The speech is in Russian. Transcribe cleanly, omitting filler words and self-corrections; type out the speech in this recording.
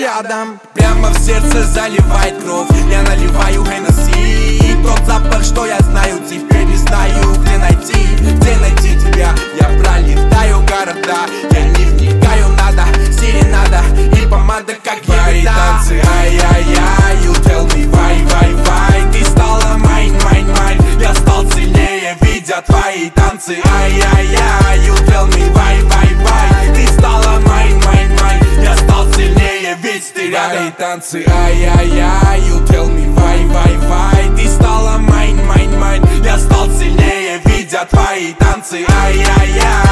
рядом. Прямо в сердце заливает кровь, я наливаю Hennessy. Тот запах, что я знаю, теперь не знаю, где найти тебя. Я пролетаю города, я не вникаю, надо серенада и помада, как твои танцы, ай-яй-яй. You tell me why, ты стала майн. Я стал сильнее, видя твои танцы, ай-яй-яй. You tell me why, ты стала майн. Я стал сильнее, ведь ты рядом. Твои танцы, ай-яй-яй. You tell me why, ты стала майн. Я стал сильнее, видя твои танцы, ай-яй-яй.